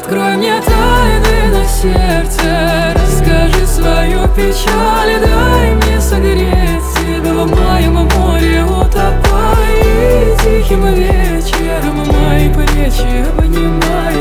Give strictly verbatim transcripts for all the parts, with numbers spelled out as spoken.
открой мне тайны на сердце, расскажи свою печаль, дай мне согреть тебя в моем море утопай. И тихим вечером мои плечи обнимай.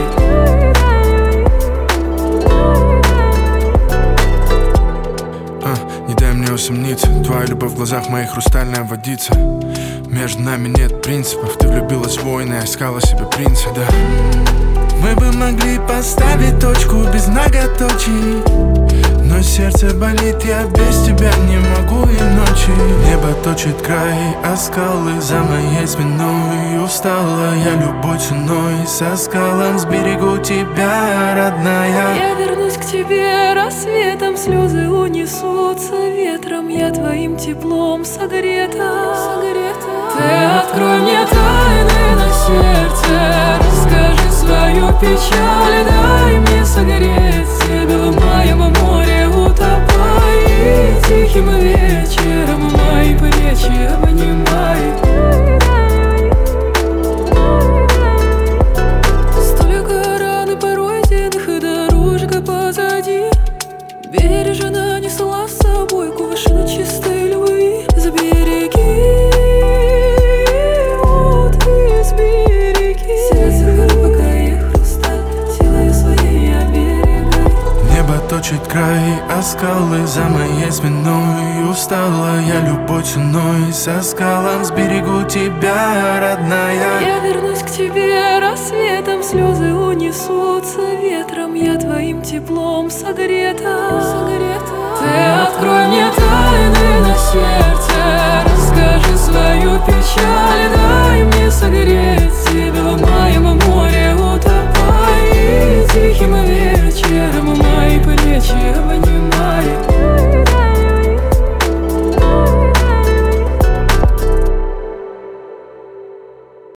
Не дай мне усомниться, твоя любовь в глазах моих хрустальная водица. Между нами нет принципов, ты влюбилась в воина, я искала себе принца, да. Мы бы могли поставить точку без многоточий, но сердце болит, я без тебя не могу и ночи. Небо точит край, а скалы за моей спиной. Устала я любой ценой, со скалом сберегу тебя, родная. Я вернусь к тебе рассветом, слезы унесутся ветром, я твоим теплом согрета, согрета. Ты открой мне тайны на сердце, расскажи свою печаль, дай мне согреть тебя в моем море утопай. И тихим вечером мои плечи обнимай. Столько ран и пройденных, и дорожка позади, бережно несла с собой кувшин чистой любви. Забереги, вот и сбереги сердце глубокое хрусталь, силой своей оберегай. Небо точит край, а скалы за моей спиной. Устала я любой ценой, со скалом сберегу тебя, родная. Я вернусь к тебе рассветом, слезы унесутся ветром, я твоим теплом согрета, согрета. Ты открой мне тайны на